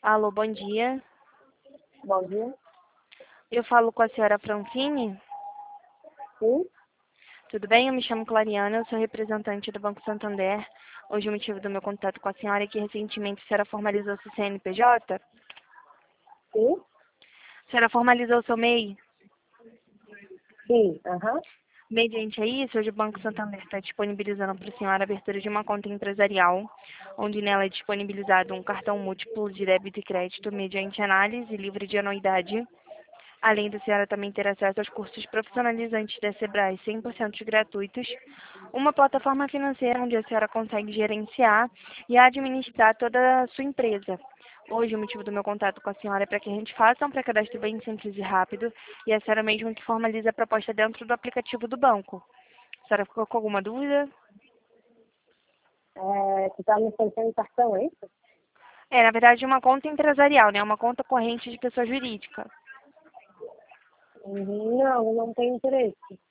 Alô, bom dia. Bom dia. Eu falo com a senhora Francine. Sim? Tudo bem? Eu me chamo Clariana, eu sou representante do Banco Santander. Hoje o motivo do meu contato com a senhora é que recentemente a senhora formalizou seu CNPJ. A Sim? senhora formalizou seu MEI. Sim. Aham. Mediante a isso, hoje o Banco Santander está disponibilizando para a senhora a abertura de uma conta empresarial, onde nela é disponibilizado um cartão múltiplo de débito e crédito mediante análise livre de anuidade. Além da senhora também ter acesso aos cursos profissionalizantes da Sebrae 100% gratuitos, uma plataforma financeira onde a senhora consegue gerenciar e administrar toda a sua empresa. Hoje, o motivo do meu contato com a senhora é para que a gente faça um pré-cadastro bem simples e rápido e a senhora mesmo que formalize a proposta dentro do aplicativo do banco. A senhora ficou com alguma dúvida? Tu tá me oferecendo cartão, é isso? É, na verdade, uma conta empresarial, né? Uma conta corrente de pessoa jurídica. Não, não tenho interesse.